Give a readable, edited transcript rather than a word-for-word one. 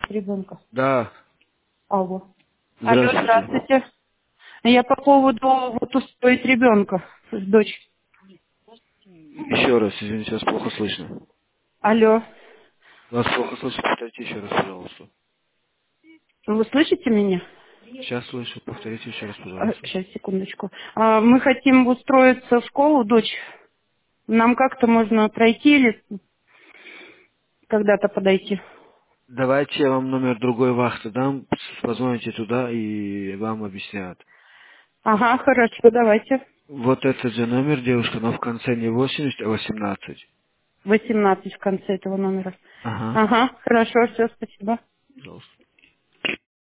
ребенка. Да, Алло. Алло, здравствуйте. здравствуйте. Я по поводу вот устроить ребенка с дочь. Еще раз, извините, вас плохо слышно. Алло. Вас плохо слышно, повторите еще раз, пожалуйста. Вы слышите меня? Сейчас слышу, повторите еще раз, пожалуйста. Сейчас, секундочку. Мы хотим устроиться в школу, дочь. Нам как-то можно пройти или когда-то подойти? Давайте я вам номер другой вахты дам, позвоните туда и вам объяснят. Ага, хорошо, давайте. Вот этот же номер, девушка, но в конце не 80, а 18. 18 в конце этого номера. Ага, Ага, хорошо, все, спасибо. пожалуйста.